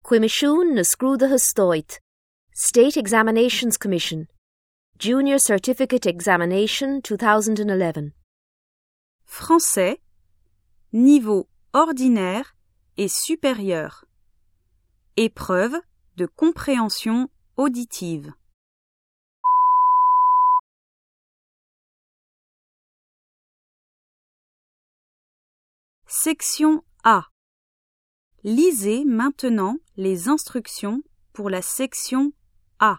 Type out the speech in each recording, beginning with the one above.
Cuimisiún na Scrúda Stoit, State Examinations Commission, Junior Certificate Examination 2011. Français, niveau ordinaire et supérieur. Épreuve de compréhension auditive. Section A. Lisez maintenant les instructions pour la section A.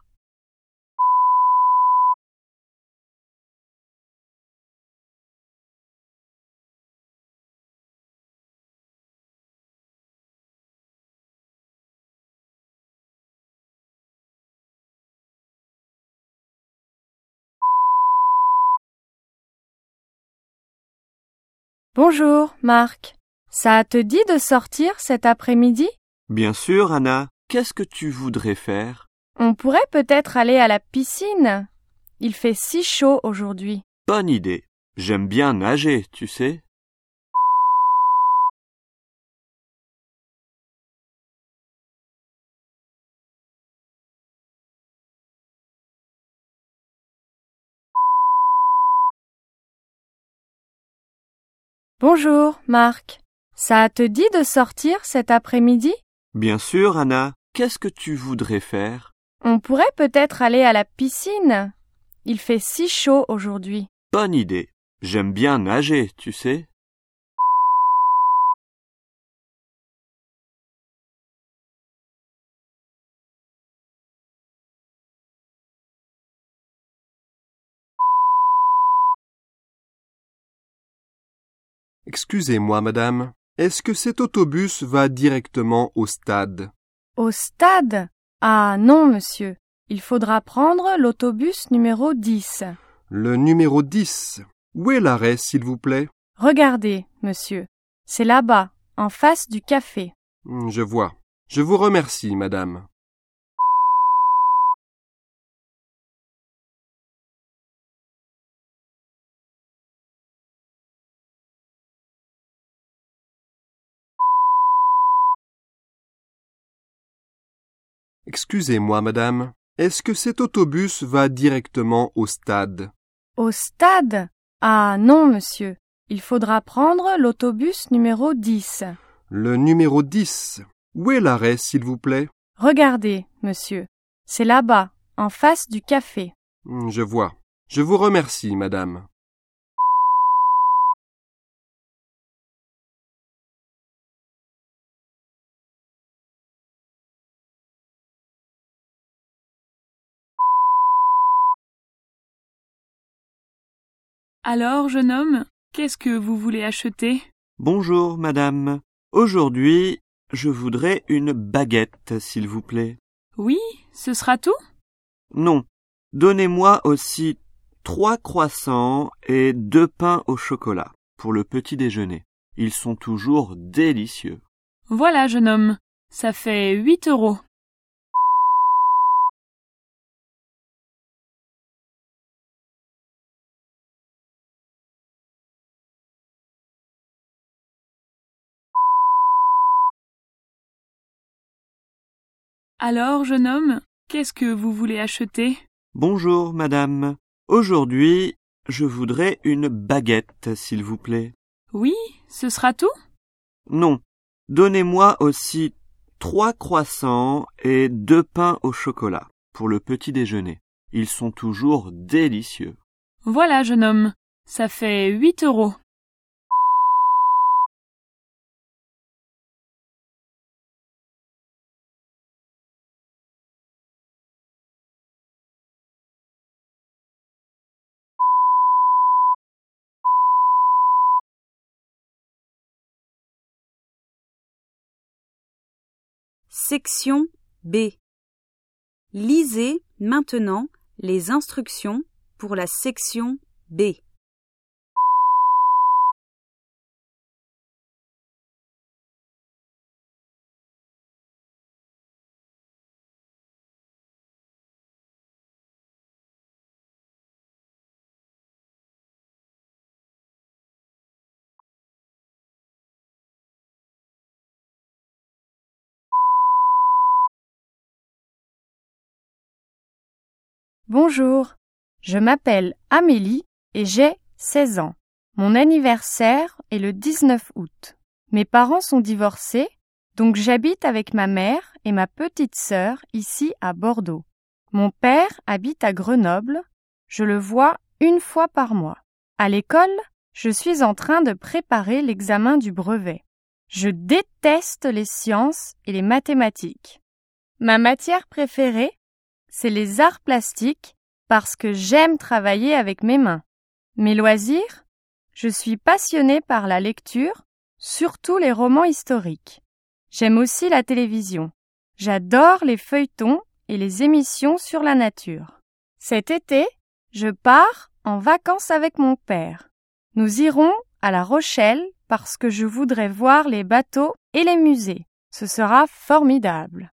Bonjour, Marc. Ça te dit de sortir cet après-midi? Bien sûr, Anna. Qu'est-ce que tu voudrais faire? On pourrait peut-être aller à la piscine. Il fait si chaud aujourd'hui. Bonne idée. J'aime bien nager, tu sais. Bonjour, Marc. Ça te dit de sortir cet après-midi? Bien sûr, Anna. Qu'est-ce que tu voudrais faire? On pourrait peut-être aller à la piscine. Il fait si chaud aujourd'hui. Bonne idée. J'aime bien nager, tu sais. Excusez-moi, madame. Est-ce que cet autobus va directement au stade? Au stade? Ah non, monsieur. Il faudra prendre l'autobus numéro 10. Le numéro 10. Où est l'arrêt, s'il vous plaît? Regardez, monsieur. C'est là-bas, en face du café. Je vois. Je vous remercie, madame. Excusez-moi, madame. Est-ce que cet autobus va directement au stade? Au stade? Ah non, monsieur. Il faudra prendre l'autobus numéro 10. Le numéro 10. Où est l'arrêt, s'il vous plaît? Regardez, monsieur. C'est là-bas, en face du café. Je vois. Je vous remercie, madame. Alors, jeune homme, qu'est-ce que vous voulez acheter? Bonjour, madame. Aujourd'hui, je voudrais une baguette, s'il vous plaît. Oui, ce sera tout? Non. Donnez-moi aussi 3 croissants et 2 pains au chocolat pour le petit déjeuner. Ils sont toujours délicieux. Voilà, jeune homme. Ça fait 8 €. Alors, jeune homme, qu'est-ce que vous voulez acheter? Bonjour, madame. Aujourd'hui, je voudrais une baguette, s'il vous plaît. Oui, ce sera tout? Non. Donnez-moi aussi 3 croissants et 2 pains au chocolat pour le petit déjeuner. Ils sont toujours délicieux. Voilà, jeune homme. Ça fait 8 €. Section B. Lisez maintenant les instructions pour la section B. Bonjour, je m'appelle Amélie et j'ai 16 ans. Mon anniversaire est le 19 août. Mes parents sont divorcés, donc j'habite avec ma mère et ma petite sœur ici à Bordeaux. Mon père habite à Grenoble, je le vois une fois par mois. À l'école, je suis en train de préparer l'examen du brevet. Je déteste les sciences et les mathématiques. Ma matière préférée, c'est les arts plastiques parce que j'aime travailler avec mes mains. Mes loisirs, je suis passionnée par la lecture, surtout les romans historiques. J'aime aussi la télévision. J'adore les feuilletons et les émissions sur la nature. Cet été, je pars en vacances avec mon père. Nous irons à La Rochelle parce que je voudrais voir les bateaux et les musées. Ce sera formidable.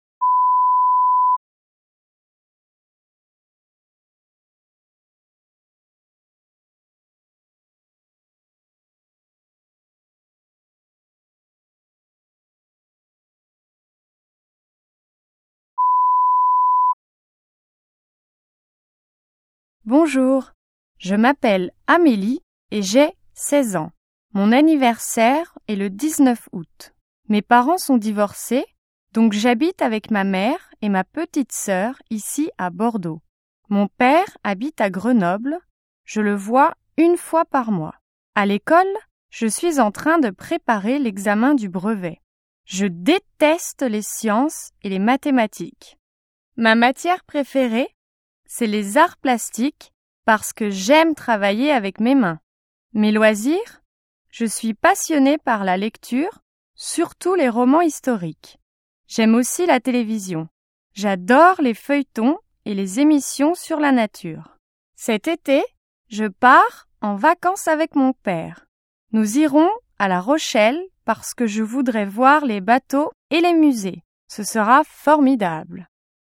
Bonjour, je m'appelle Amélie et j'ai 16 ans. Mon anniversaire est le 19 août. Mes parents sont divorcés, donc j'habite avec ma mère et ma petite sœur ici à Bordeaux. Mon père habite à Grenoble, je le vois une fois par mois. À l'école, je suis en train de préparer l'examen du brevet. Je déteste les sciences et les mathématiques. Ma matière préférée, c'est les arts plastiques parce que j'aime travailler avec mes mains. Mes loisirs, je suis passionnée par la lecture, surtout les romans historiques. J'aime aussi la télévision. J'adore les feuilletons et les émissions sur la nature. Cet été, je pars en vacances avec mon père. Nous irons à La Rochelle parce que je voudrais voir les bateaux et les musées. Ce sera formidable.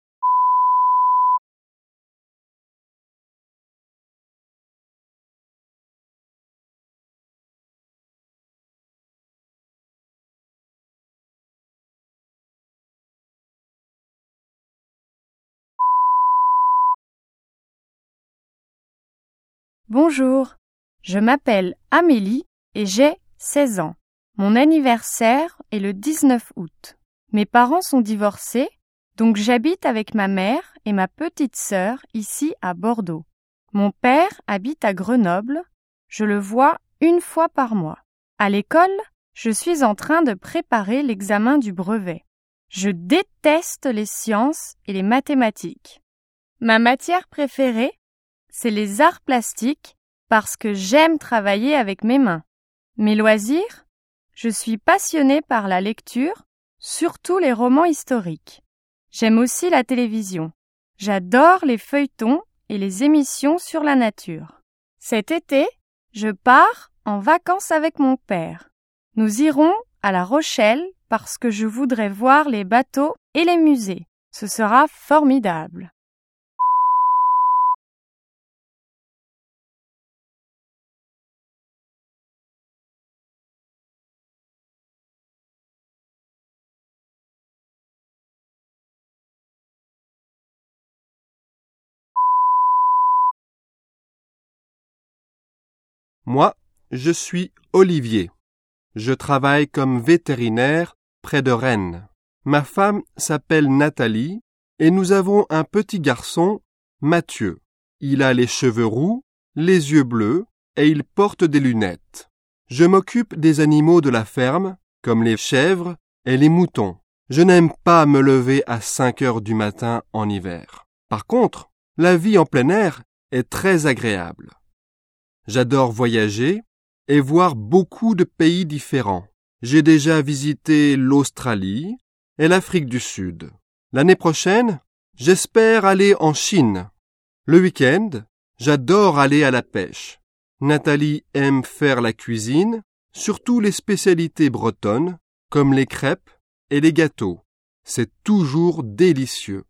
Bonjour, je m'appelle Amélie et j'ai 16 ans. Mon anniversaire est le 19 août. Mes parents sont divorcés, donc j'habite avec ma mère et ma petite sœur ici à Bordeaux. Mon père habite à Grenoble, je le vois une fois par mois. À l'école, je suis en train de préparer l'examen du brevet. Je déteste les sciences et les mathématiques. Ma matière préférée, c'est les arts plastiques parce que j'aime travailler avec mes mains. Mes loisirs, je suis passionnée par la lecture, surtout les romans historiques. J'aime aussi la télévision. J'adore les feuilletons et les émissions sur la nature. Cet été, je pars en vacances avec mon père. Nous irons à La Rochelle parce que je voudrais voir les bateaux et les musées. Ce sera formidable. Moi, je suis Olivier. Je travaille comme vétérinaire près de Rennes. Ma femme s'appelle Nathalie et nous avons un petit garçon, Mathieu. Il a les cheveux roux, les yeux bleus et il porte des lunettes. Je m'occupe des animaux de la ferme, comme les chèvres et les moutons. Je n'aime pas me lever à 5 heures du matin en hiver. Par contre, la vie en plein air est très agréable. J'adore voyager et voir beaucoup de pays différents. J'ai déjà visité l'Australie et l'Afrique du Sud. L'année prochaine, j'espère aller en Chine. Le week-end, j'adore aller à la pêche. Nathalie aime faire la cuisine, surtout les spécialités bretonnes, comme les crêpes et les gâteaux. C'est toujours délicieux.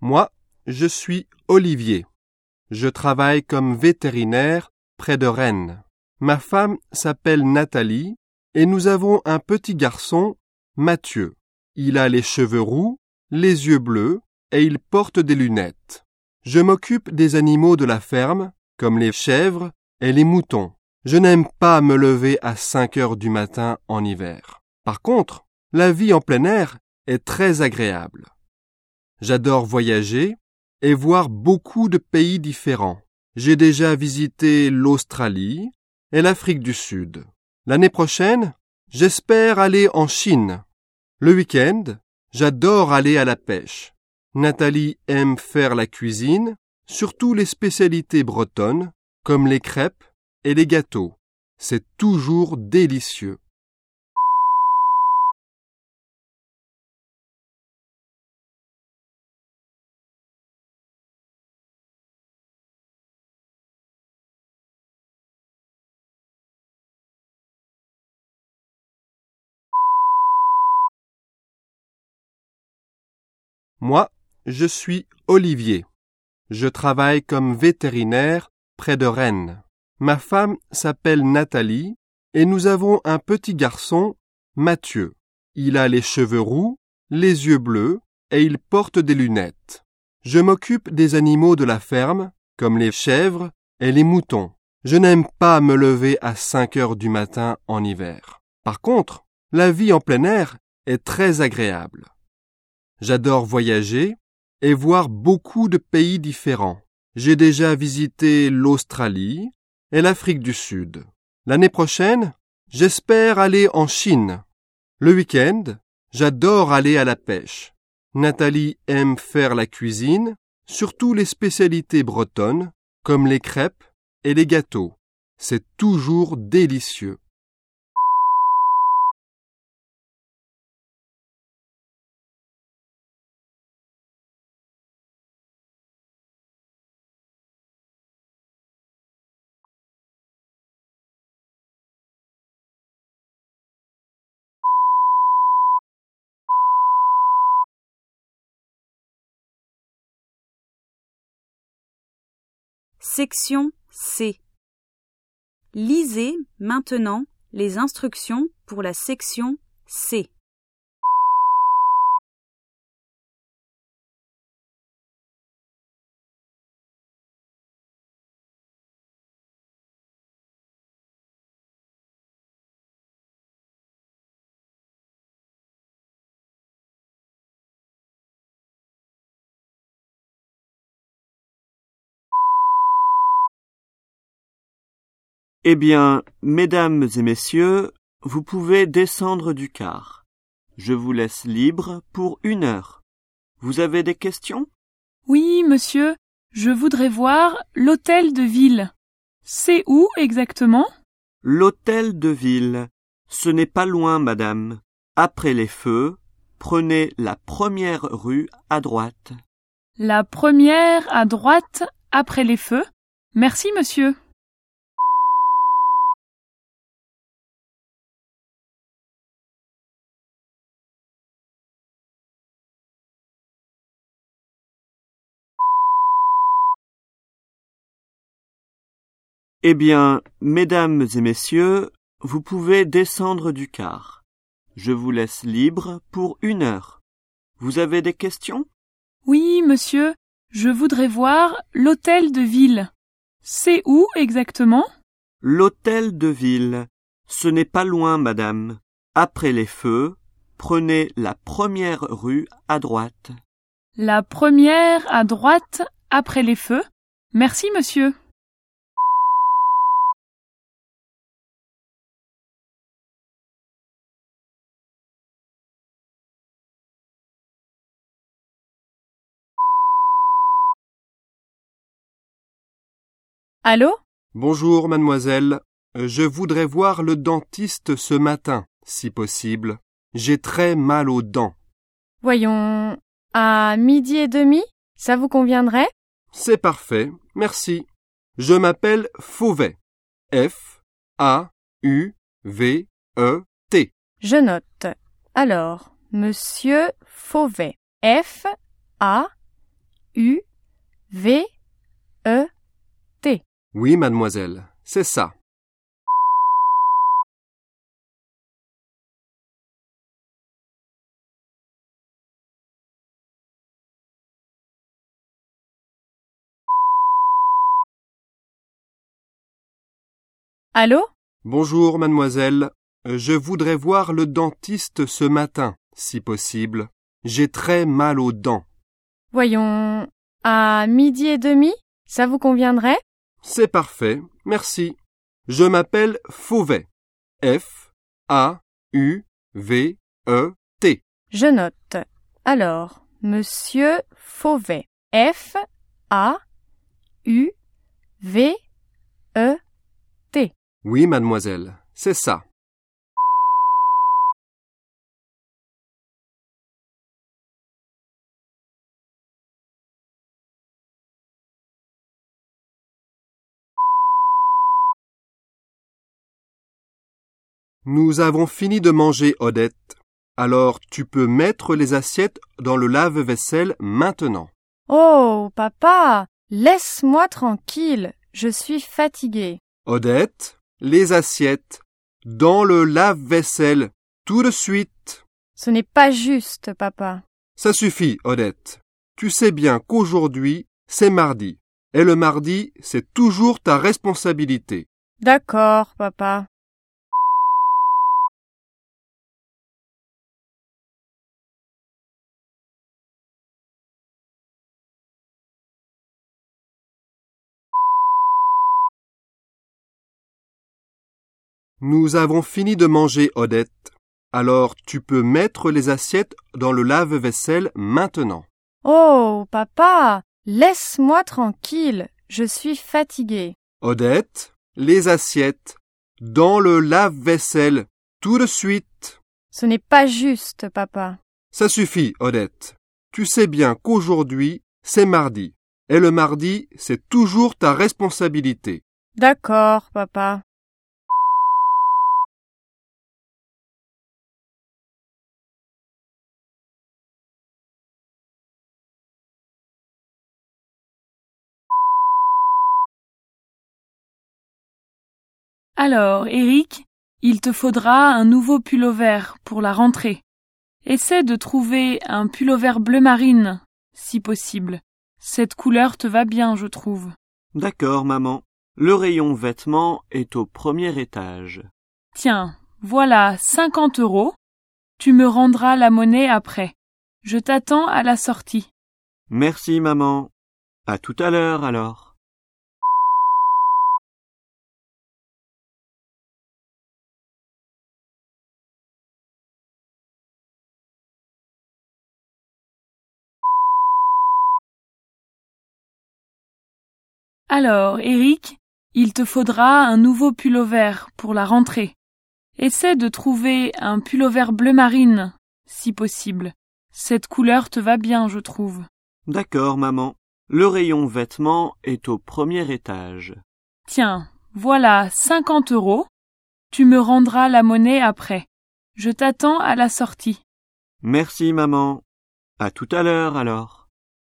Moi, je suis Olivier. Je travaille comme vétérinaire près de Rennes. Ma femme s'appelle Nathalie et nous avons un petit garçon, Mathieu. Il a les cheveux roux, les yeux bleus et il porte des lunettes. Je m'occupe des animaux de la ferme, comme les chèvres et les moutons. Je n'aime pas me lever à 5 heures du matin en hiver. Par contre, la vie en plein air est très agréable. J'adore voyager et voir beaucoup de pays différents. J'ai déjà visité l'Australie et l'Afrique du Sud. L'année prochaine, j'espère aller en Chine. Le week-end, j'adore aller à la pêche. Nathalie aime faire la cuisine, surtout les spécialités bretonnes, comme les crêpes et les gâteaux. C'est toujours délicieux. Moi, je suis Olivier. Je travaille comme vétérinaire près de Rennes. Ma femme s'appelle Nathalie et nous avons un petit garçon, Mathieu. Il a les cheveux roux, les yeux bleus et il porte des lunettes. Je m'occupe des animaux de la ferme, comme les chèvres et les moutons. Je n'aime pas me lever à 5 heures du matin en hiver. Par contre, la vie en plein air est très agréable. J'adore voyager et voir beaucoup de pays différents. J'ai déjà visité l'Australie et l'Afrique du Sud. L'année prochaine, j'espère aller en Chine. Le week-end, j'adore aller à la pêche. Nathalie aime faire la cuisine, surtout les spécialités bretonnes, comme les crêpes et les gâteaux. C'est toujours délicieux. Section C. Lisez maintenant les instructions pour la section C. Eh bien, mesdames et messieurs, vous pouvez descendre du car. Je vous laisse libre pour 1 heure. Vous avez des questions? Oui, monsieur, je voudrais voir l'hôtel de ville. C'est où exactement? L'hôtel de ville. Ce n'est pas loin, madame. Après les feux, prenez la première rue à droite. La première à droite après les feux. Merci, monsieur. Eh bien, mesdames et messieurs, vous pouvez descendre du car. Je vous laisse libre pour 1 heure. Vous avez des questions? Oui, monsieur, je voudrais voir l'hôtel de ville. C'est où exactement? L'hôtel de ville. Ce n'est pas loin, madame. Après les feux, prenez la première rue à droite. La première à droite après les feux. Merci, monsieur. Allô? Bonjour, mademoiselle. Je voudrais voir le dentiste ce matin, si possible. J'ai très mal aux dents. Voyons, à 12h30, ça vous conviendrait? C'est parfait, merci. Je m'appelle Fauvet. F-A-U-V-E-T. Je note. Alors, monsieur Fauvet. F-A-U-V-E-T. A-U-V-E-T. Oui, mademoiselle, c'est ça. Allô? Bonjour, mademoiselle. Je voudrais voir le dentiste ce matin, si possible. J'ai très mal aux dents. Voyons, à 12h30, ça vous conviendrait? C'est parfait, merci. Je m'appelle Fauvet. F-A-U-V-E-T. Je note. Alors, Monsieur Fauvet. F-A-U-V-E-T. Oui, mademoiselle, c'est ça. Nous avons fini de manger, Odette. Alors tu peux mettre les assiettes dans le lave-vaisselle maintenant. Oh, papa, laisse-moi tranquille. Je suis fatiguée. Odette, les assiettes dans le lave-vaisselle tout de suite. Ce n'est pas juste, papa. Ça suffit, Odette. Tu sais bien qu'aujourd'hui, c'est mardi. Et le mardi, c'est toujours ta responsabilité. D'accord, papa. Nous avons fini de manger, Odette. Alors tu peux mettre les assiettes dans le lave-vaisselle maintenant. Oh, papa, laisse-moi tranquille. Je suis fatiguée. Odette, les assiettes dans le lave-vaisselle tout de suite. Ce n'est pas juste, papa. Ça suffit, Odette. Tu sais bien qu'aujourd'hui, c'est mardi. Et le mardi, c'est toujours ta responsabilité. D'accord, papa. Alors, Eric, il te faudra un nouveau pull-over pour la rentrée. Essaie de trouver un pull-over bleu marine, si possible. Cette couleur te va bien, je trouve. D'accord, maman. Le rayon vêtements est au premier étage. Tiens, voilà 50 €. Tu me rendras la monnaie après. Je t'attends à la sortie. Merci, maman. À tout à l'heure, alors. Alors, Eric, il te faudra un nouveau pull-over pour la rentrée. Essaie de trouver un pull-over bleu marine, si possible. Cette couleur te va bien, je trouve. D'accord, maman. Le rayon vêtements est au premier étage. Tiens, voilà 50 €. Tu me rendras la monnaie après. Je t'attends à la sortie. Merci, maman. À tout à l'heure, alors.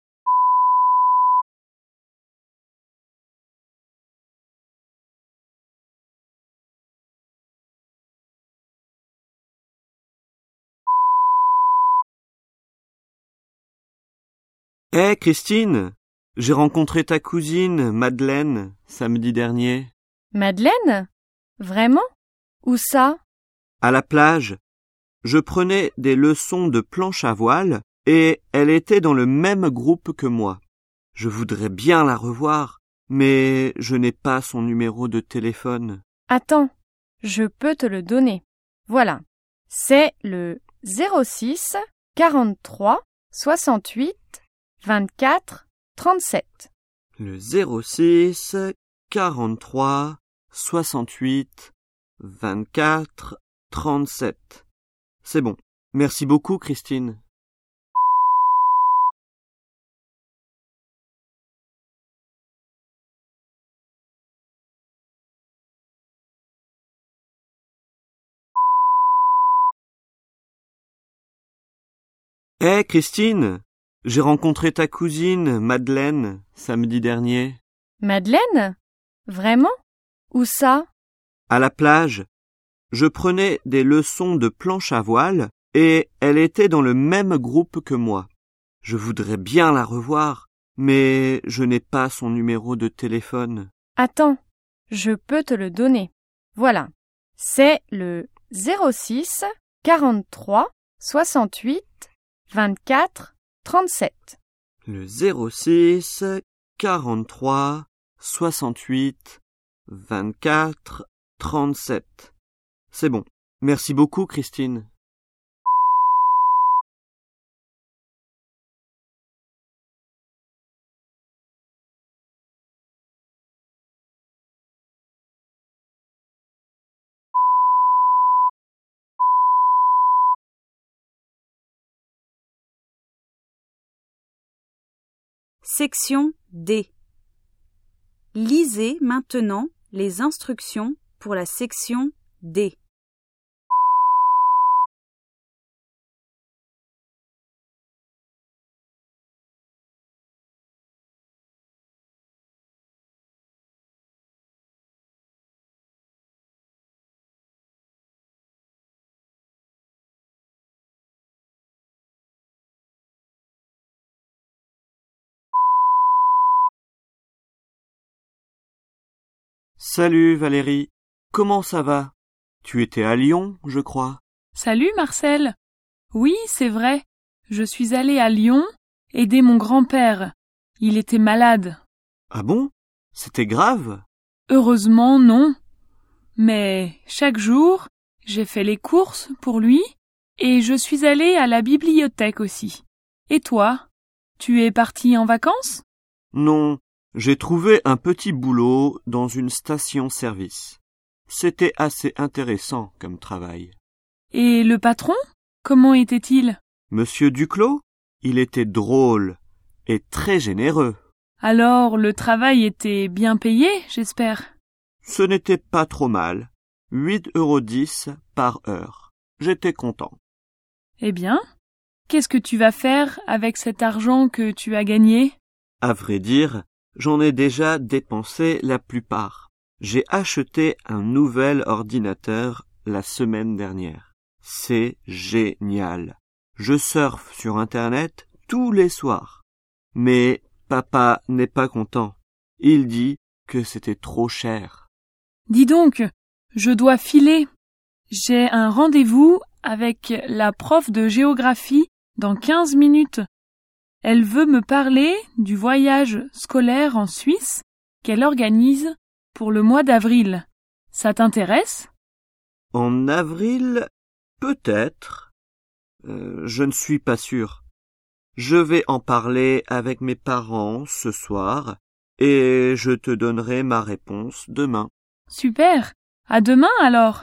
Hé, Christine, j'ai rencontré ta cousine, Madeleine, samedi dernier. Madeleine? Vraiment? Où ça? À la plage. Je prenais des leçons de planche à voile et elle était dans le même groupe que moi. Je voudrais bien la revoir, mais je n'ai pas son numéro de téléphone. Attends, je peux te le donner. Voilà. C'est le 06 43 68 24 37. Le 06 43 68 24 37. C'est bon. Merci beaucoup, Christine. Hé, Christine, J'ai rencontré ta cousine, Madeleine, samedi dernier. Madeleine? Vraiment? Où ça? À la plage. Je prenais des leçons de planche à voile et elle était dans le même groupe que moi. Je voudrais bien la revoir, mais je n'ai pas son numéro de téléphone. Attends, je peux te le donner. Voilà, c'est le 06 43 68 24 37. Le 06 43 68 24 37. C'est bon. Merci beaucoup, Christine. Section D. Lisez maintenant les instructions pour la section D. Salut Valérie, comment ça va? Tu étais à Lyon, je crois. Salut Marcel. Oui, c'est vrai. Je suis allée à Lyon aider mon grand-père. Il était malade. Ah bon? C'était grave? Heureusement, non. Mais chaque jour, j'ai fait les courses pour lui et je suis allée à la bibliothèque aussi. Et toi? Tu es parti en vacances? Non, j'ai trouvé un petit boulot dans une station-service. C'était assez intéressant comme travail. Et le patron? Comment était-il? Monsieur Duclos? Il était drôle et très généreux. Alors, le travail était bien payé, j'espère. Ce n'était pas trop mal. 8,10 € par heure. J'étais content. Eh bien, qu'est-ce que tu vas faire avec cet argent que tu as gagné? À vrai dire, j'en ai déjà dépensé la plupart. J'ai acheté un nouvel ordinateur la semaine dernière. C'est génial. Je surfe sur Internet tous les soirs. Mais papa n'est pas content. Il dit que c'était trop cher. Dis donc, je dois filer. J'ai un rendez-vous avec la prof de géographie dans 15 minutes. Elle veut me parler du voyage scolaire en Suisse qu'elle organise pour le mois d'avril. Ça t'intéresse? En avril, peut-être. Je ne suis pas sûr. Je vais en parler avec mes parents ce soir et je te donnerai ma réponse demain. Super. À demain alors.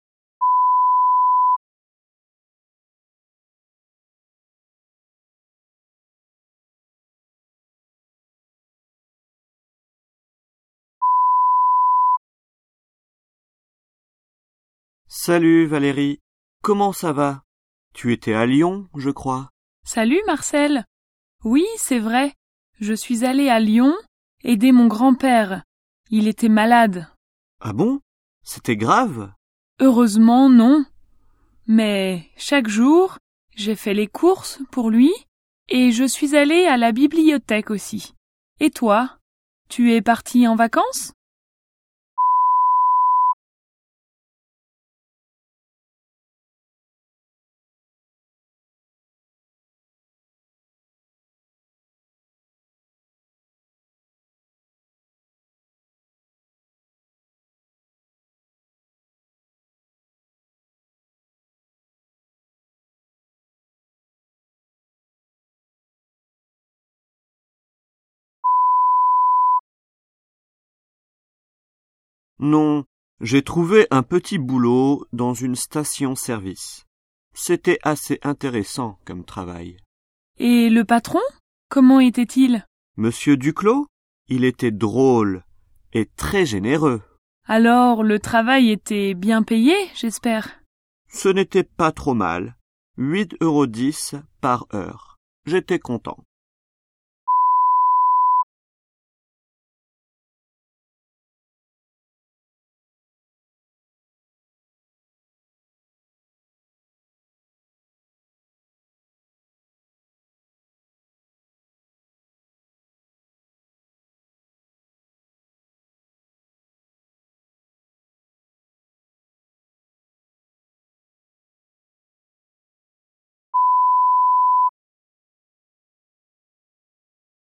Salut Valérie, comment ça va? Tu étais à Lyon, je crois. Salut Marcel. Oui, c'est vrai. Je suis allée à Lyon aider mon grand-père. Il était malade. Ah bon? C'était grave? Heureusement, non. Mais chaque jour, j'ai fait les courses pour lui et je suis allée à la bibliothèque aussi. Et toi? Tu es parti en vacances? Non, j'ai trouvé un petit boulot dans une station-service. C'était assez intéressant comme travail. Et le patron? Comment était-il? Monsieur Duclos? Il était drôle et très généreux. Alors, le travail était bien payé, j'espère. Ce n'était pas trop mal. 8,10 € par heure. J'étais content.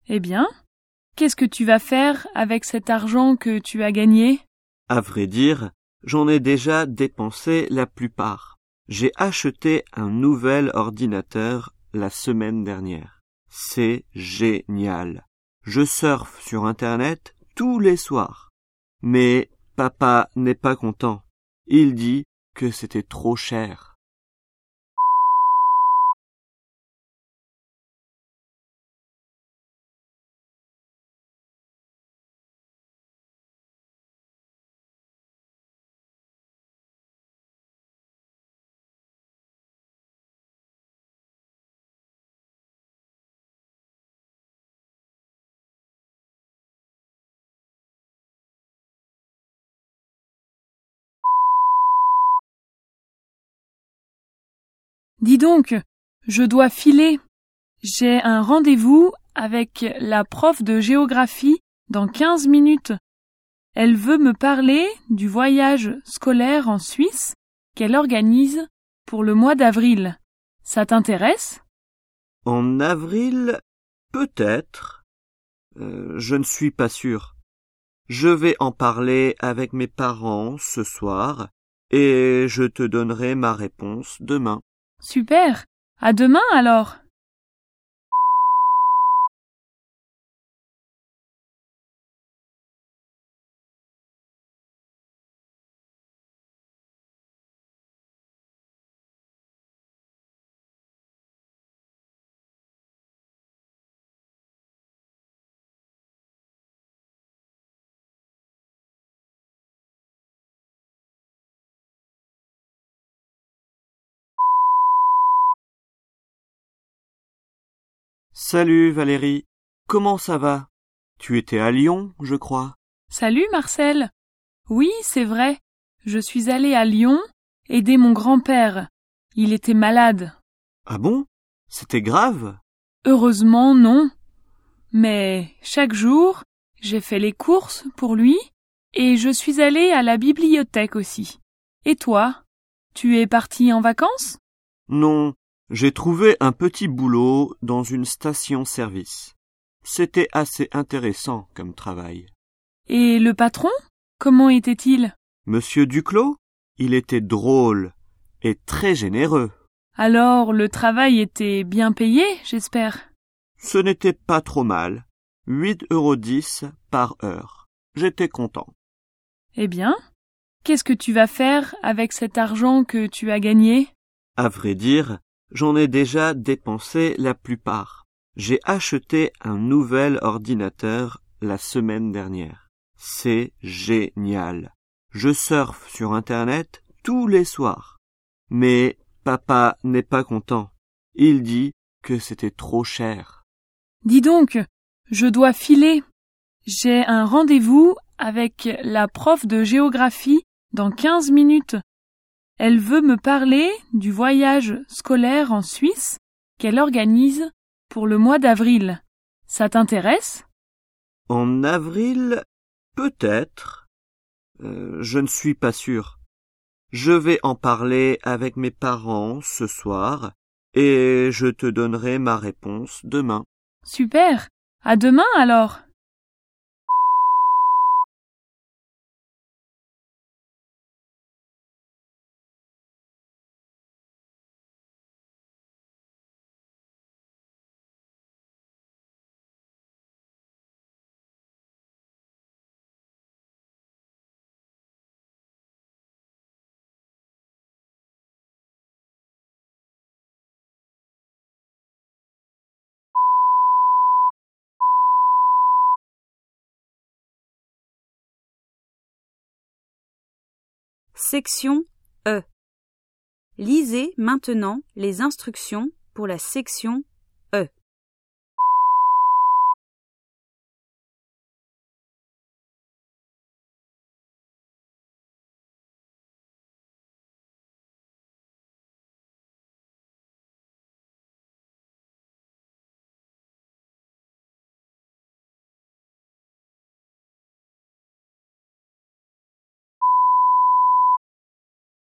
Eh bien, qu'est-ce que tu vas faire avec cet argent que tu as gagné? À vrai dire, j'en ai déjà dépensé la plupart. J'ai acheté un nouvel ordinateur la semaine dernière. C'est génial. Je surfe sur Internet tous les soirs. Mais papa n'est pas content. Il dit que c'était trop cher. Dis donc, je dois filer. J'ai un rendez-vous avec la prof de géographie dans 15 minutes. Elle veut me parler du voyage scolaire en Suisse qu'elle organise pour le mois d'avril. Ça t'intéresse? En avril, peut-être. Je ne suis pas sûr. Je vais en parler avec mes parents ce soir et je te donnerai ma réponse demain. Super. À demain alors. Salut Valérie, comment ça va? Tu étais à Lyon, je crois. Salut Marcel. Oui, c'est vrai. Je suis allée à Lyon aider mon grand-père. Il était malade. Ah bon? C'était grave? Heureusement, non. Mais chaque jour, j'ai fait les courses pour lui et je suis allée à la bibliothèque aussi. Et toi? Tu es parti en vacances? Non, j'ai trouvé un petit boulot dans une station-service. C'était assez intéressant comme travail. Et le patron? Comment était-il? Monsieur Duclos? Il était drôle et très généreux. Alors, le travail était bien payé, j'espère. Ce n'était pas trop mal. 8,10 € par heure. J'étais content. Eh bien, qu'est-ce que tu vas faire avec cet argent que tu as gagné? À vrai dire, j'en ai déjà dépensé la plupart. J'ai acheté un nouvel ordinateur la semaine dernière. C'est génial. Je surfe sur Internet tous les soirs. Mais papa n'est pas content. Il dit que c'était trop cher. Dis donc, je dois filer. J'ai un rendez-vous avec la prof de géographie dans 15 minutes. Elle veut me parler du voyage scolaire en Suisse qu'elle organise pour le mois d'avril. Ça t'intéresse? En avril, peut-être. Je ne suis pas sûr. Je vais en parler avec mes parents ce soir et je te donnerai ma réponse demain. Super. À demain alors. Section E. Lisez maintenant les instructions pour la section E.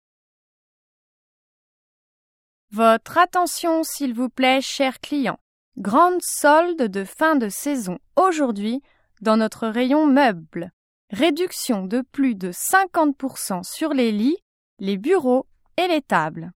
Votre attention, s'il vous plaît, chers clients. Grande solde de fin de saison aujourd'hui dans notre rayon meubles. Réduction de plus de 50% sur les lits, les bureaux et les tables.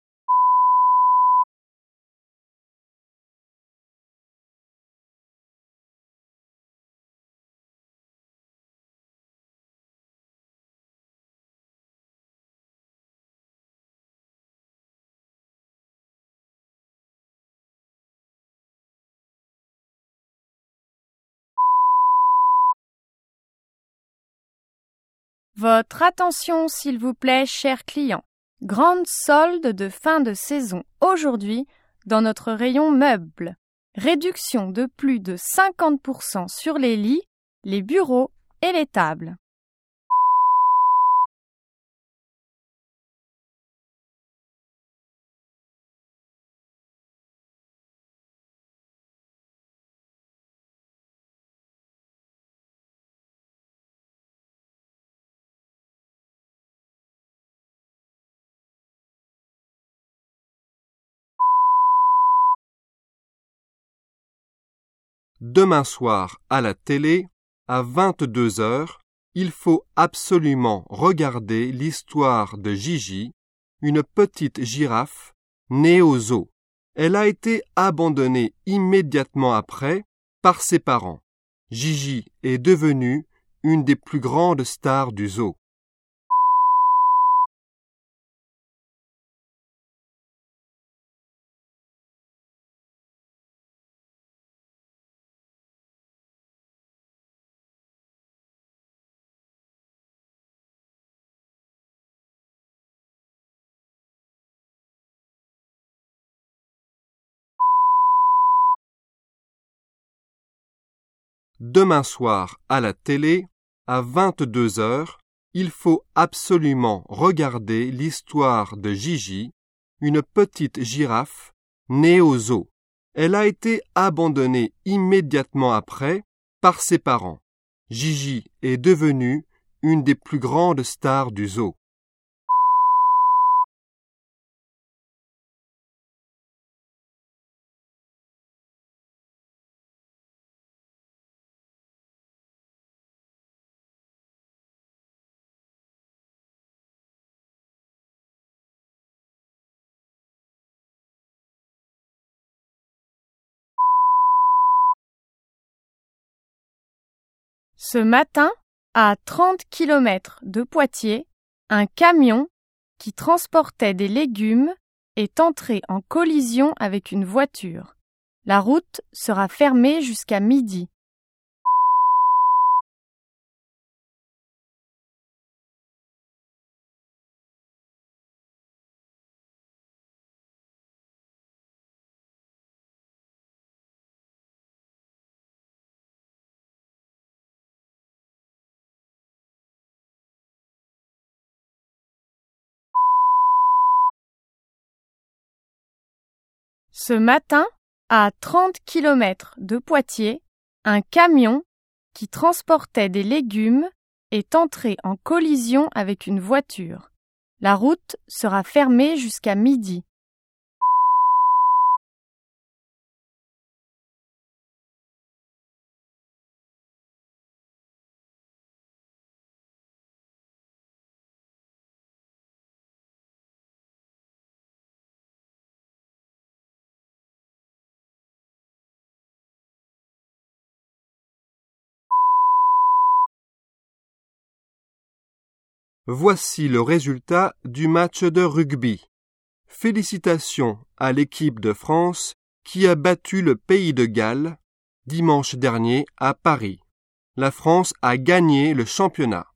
Votre attention, s'il vous plaît, chers clients. Grande solde de fin de saison aujourd'hui dans notre rayon meubles. Réduction de plus de 50% sur les lits, les bureaux et les tables. Demain soir à la télé, à 22h, il faut absolument regarder l'histoire de Gigi, une petite girafe née au zoo. Elle a été abandonnée immédiatement après par ses parents. Gigi est devenue une des plus grandes stars du zoo. Demain soir à la télé, à 22h, il faut absolument regarder l'histoire de Gigi, une petite girafe née au zoo. Elle a été abandonnée immédiatement après par ses parents. Gigi est devenue une des plus grandes stars du zoo. Ce matin, à 30 km de Poitiers, un camion qui transportait des légumes est entré en collision avec une voiture. La route sera fermée jusqu'à midi. Ce matin, à 30 km de Poitiers, un camion qui transportait des légumes est entré en collision avec une voiture. La route sera fermée jusqu'à midi. Voici le résultat du match de rugby. Félicitations à l'équipe de France qui a battu le pays de Galles dimanche dernier à Paris. La France a gagné le championnat.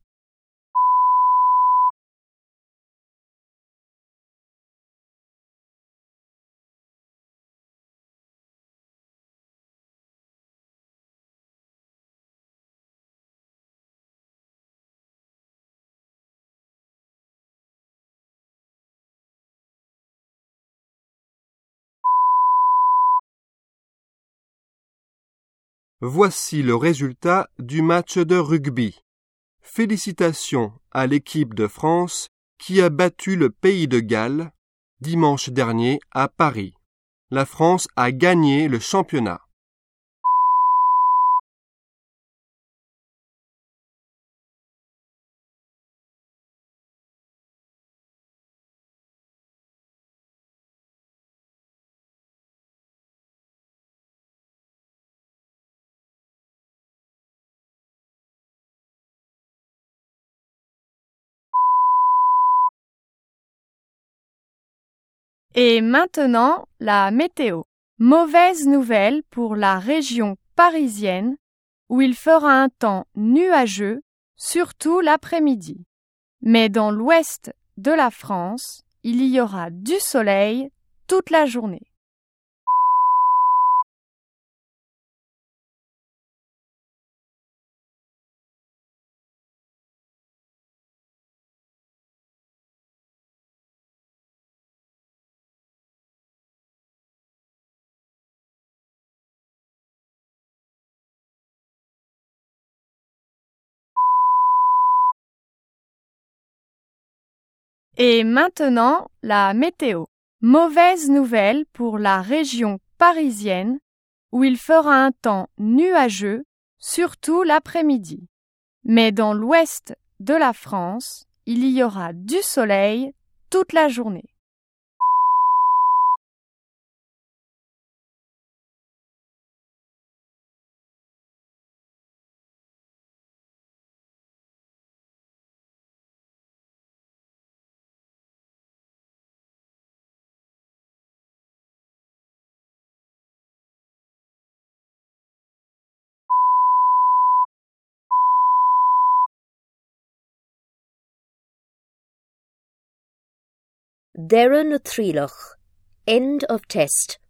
Voici le résultat du match de rugby. Félicitations à l'équipe de France qui a battu le pays de Galles dimanche dernier à Paris. La France a gagné le championnat. Et maintenant, la météo. Mauvaise nouvelle pour la région parisienne où il fera un temps nuageux, surtout l'après-midi. Mais dans l'ouest de la France, il y aura du soleil toute la journée. Et maintenant, la météo. Mauvaise nouvelle pour la région parisienne où il fera un temps nuageux, surtout l'après-midi. Mais dans l'ouest de la France, il y aura du soleil toute la journée. Deran Trilach. End of test.